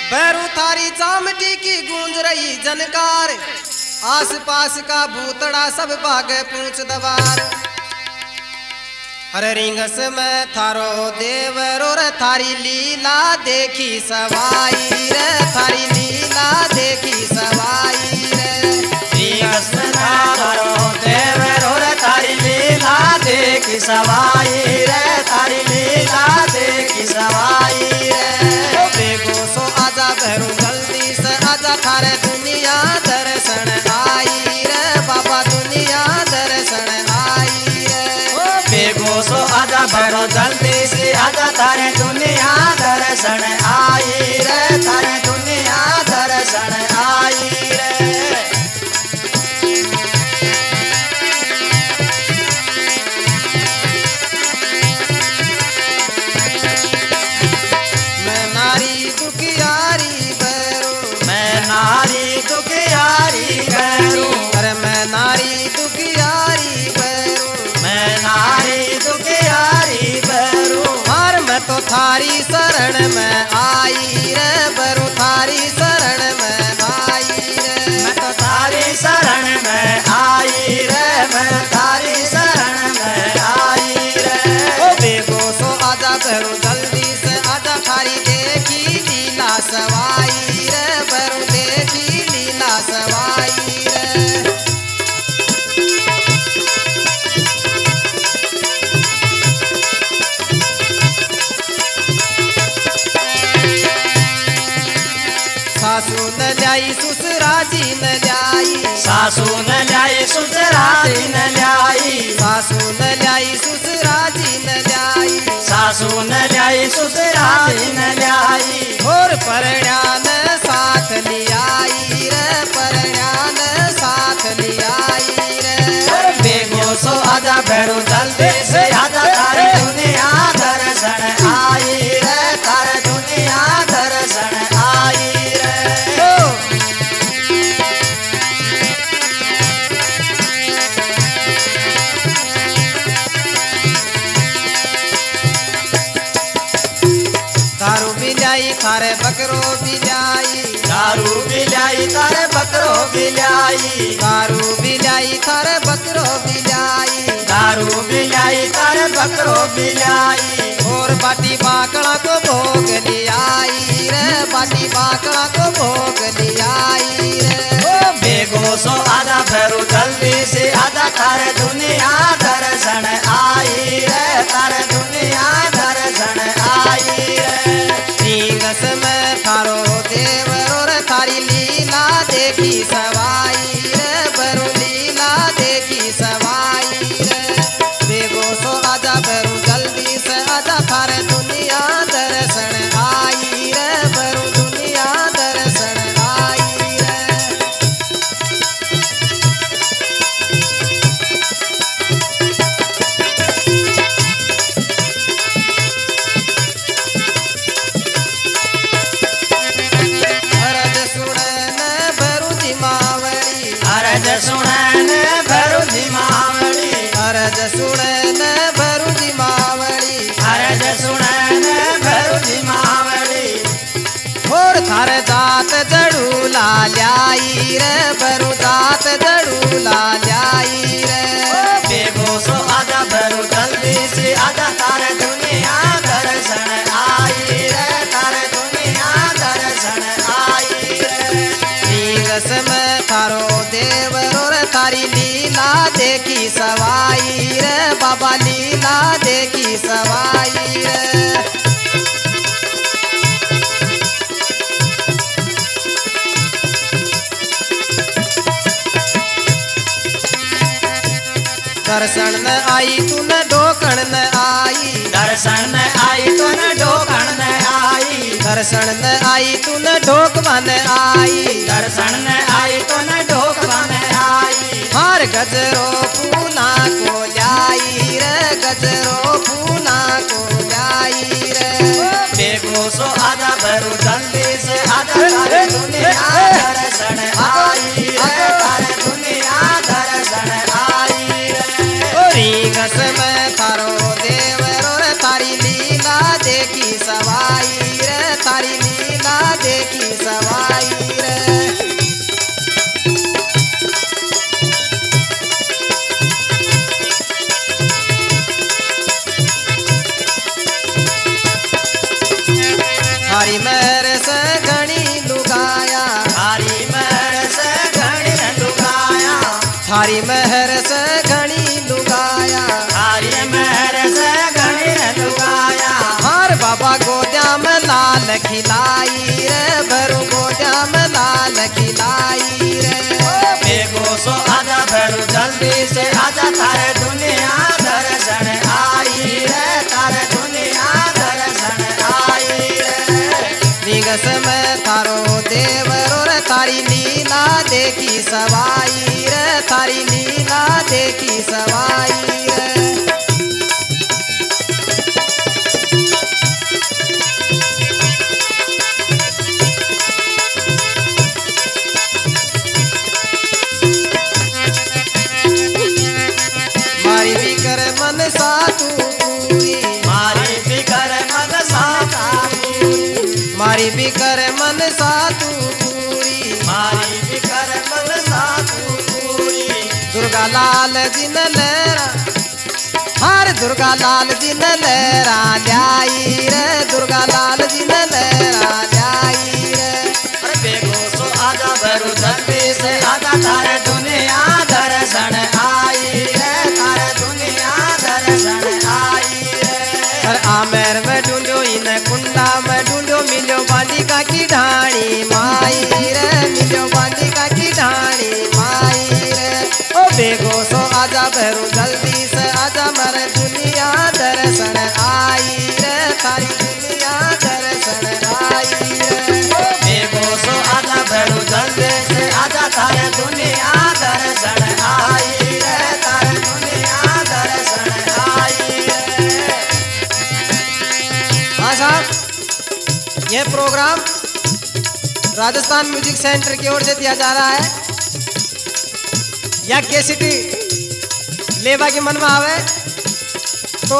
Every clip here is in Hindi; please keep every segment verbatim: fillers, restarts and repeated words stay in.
बैरू थारी चामटी की गूंज रही जनकार, आस पास का भूतड़ा सब भागे पूछ दबार। अरे रिंगस में थारो देवरो रे थारी लीला देखी सवाई रे, थारी लीला देखी सवाई रे। रिंगस में थारो देवरो रे थारी लीला देखी सवाई रे, थारी लीला देखी सवाई रे। बेगो सो आजा भैरू जल्दी से आजा, थारे दुनिया दर्शन आई रे बाबा, दुनिया दर्शन आई रे। बेगो सो आजा भैरो जल्दी से आजा, थारे दुनिया दर्शन आई रे, थारे दुनिया दर्शन आई रे। मैं नारी दुखियारी बैरू, मैं नारी दुखियारी बैरू, अरे मैं नारी दुखियारी बैरू, मैं नारी दुखियारी बैरू। हार मैं तो थारी शरण में आई रे बैरू, थारी शरण में आई रे। मैं तो थारी शरण में आई रे, मैं थारी शरण में आई रे। ओ बेगो सो आजा बैरू जल्दी से आजा, थारी देखी लीला सवाई रे बैरू, देखी लीला सवाई रे। सासू न लाई ससुरा जी न लाई, सासू न लाई ससुरा जी न लाई, सासू न लाई ससुरा जी न लाई। सासू न लाई ससुरा जी न लाई। और परण्यान साथ लियाई रे, परण्यान साथ लियाई रे। बेगो सो आजा भैरू जल्दी से आजा, थारी दुनिया दर्शन आई रे, थारी दुनिया दर्शन आई रे। दारू भी लाई थारे बकरो भी लाई, दारू भी लाई तारे बकरो भी लाई, दारू भी लाई थारे बकरो भी लाई। दारू भी लाई तारे बकरो भी लाई। और बाटी बाकड़ा को भोग लियाई रे, बाटी बाकड़ा को भोग लियाई रे। बेगो सो आजा भैरू जल्दी से आजा, तारे दुनिया दर्शन आई रे, तारे दुनिया दर्शन आई रे। रिंगस में थारो देवरो रे थारी लीला देखी सवाई रे बैरू, लीला देखी सवाई रे। बेगो सो आजा बैरू जल्दी से आजा, थारे दुनिया दर्शन आई रे बैरू, दुनिया दर्शन आई रे। अरज सुनन बैरू जी मावड़ी, अरज सुनन भैरू जी मावड़ी, अरज सुनन बैरू जी मावड़ी। अरज सुनन भैरू जी मावड़ी। और थारे दात जड़ूला ल्याई रे बैरू, दात जड़ूला ल्याई रे। बेगो सो आजा भैरू जल्दी से आजा, तारे दुनिया दर्शन आई रे, तारे दुनिया दर्शन आई रे। रिंगस में थारो देवरो रे थारी लीला देखी सवाई रे बाबा, लीला देखी सवाई रे। दर्शन न आई तू न ढोकण न आई, दर्शन न आई तो न ढोकण न आई, दर्शन न आई तू न ढोकवा न आई। दर्शन न आई तो न ढोकवा न आई। हार गजरो पूना को लाई रे, गजरो पूना को लाई रे। बेगो सो आजा भैरू जल्दी से आजा, तारे दुनिया दर्शन आई रे, तारे दुनिया दर्शन आई रे। रिंगस में थारो देवरो रे थारी लीला देखी सवाई रे, थारी लीला देखी देखी सवाई रे। थारी महर से घणी लुगाया, थारी महर से घणी लुगाया, थारी महर से घणी लुगाया, थारी महर से घणी लुगाया। हर बाबा गोद्या में लाल खिलाई रे, भरू गोद्या में लाल खिलाई रे। बेगो सो आजा भरू जल्दी से आजा, थारे दुनिया दर्शन आई रे, थारे दुनिया दर्शन आई रे। निगस में थारो देवरो रे, थारी लीला देखी सवाई रे, थारी लीला देखी सवाई रे। मारी बिकर मन सा तू पूरी, मारी फिकर मन साता पूरी, मारी बिकर मन सा तू पूरी। मारी फिकर मन सातू पूरी। दुर्गा लाल जिन लहरा, हर दुर्गा लाल जिन लहरा ल्याई रे, दुर्गा लाल जिन लहरा ल्याई रे। अरे बेगो सो आजा भरू जल्दी से आजा, थारे दुनिया दर्शन आई रे, थारे दुनिया दर्शन आई रे। हर आमेर में ढूंढो, इन कुंडा में ढूंढो, मिलो बांडिका की ढाणी माई रे, मिलो बांडिका की ढाणी माई रे। ओ बेगो सो आजा भरू जल्दी से आजा, मर दुनिया दर्शन आई रे, थारी दुनिया दर्शन आई रे। बेगो सो आजा भरू जल्दी से आजा, थारे दुनिया दर्शन आई रे, थारे दुनिया दर्शन आई रे। हाँ साहब, ये प्रोग्राम राजस्थान म्यूजिक सेंटर की ओर से दिया जा रहा है। या केसिटी लेबा के मन में आवे तो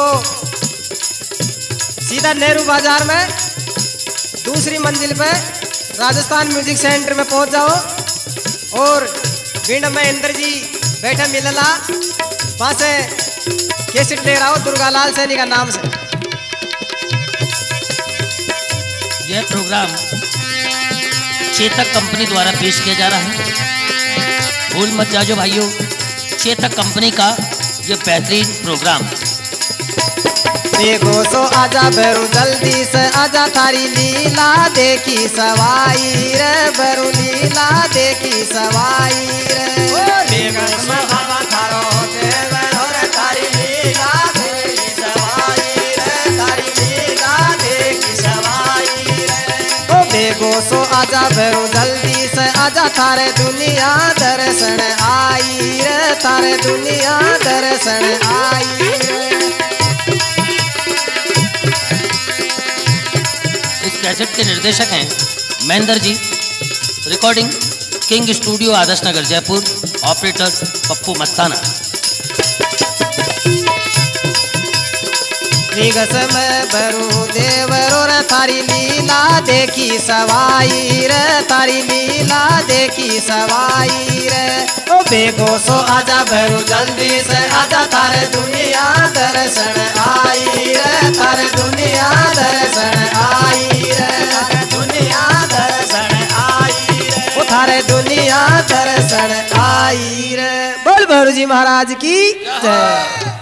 सीधा नेहरू बाजार में दूसरी मंजिल पे राजस्थान म्यूजिक सेंटर में पहुंच जाओ, और भिंड में इंद्र जी बैठे मिलला, वहाँ से केसिट ले रहा हो दुर्गा लाल सैनी का नाम से। यह प्रोग्राम चेतक कंपनी द्वारा पेश किया जा रहा है। भूल मत जाओ भाइयों, चेतक कंपनी का यह बेहतरीन प्रोग्राम। देखो सो आजा भरू जल्दी से आजा, थारी लीला देखी सवाई रे, भरू लीला देखी सवाई रे। बेगो सो आजा थारो देवर और थारी लीला देखी सवाई रे, थारी लीला देखी सवाई रे। ओ बेगो सो आजा भरू जल्दी से आजा, थारे दुनिया दर्शन आई रे, थारे दुनिया दर्शन आई रे। इस कैसेट के निर्देशक हैं Mahendra ji. Recording King Studio Adarsh Nagar Jaipur. Operator Pappu Mastana. निगस में भरू देवरो रे, थारी लीला देखी सवाई रे, थारी लीला देखी सवाई रे। ओ बेगो सो आजा भरू जल्दी से आजा, थारे दुनिया दर्शन आई रे, थारे दुनिया दर्शन आई रे, थारे दुनिया दर्शन आई रे। ओ थारे दुनिया दर्शन आई रे। बोल भरू जी महाराज की जय।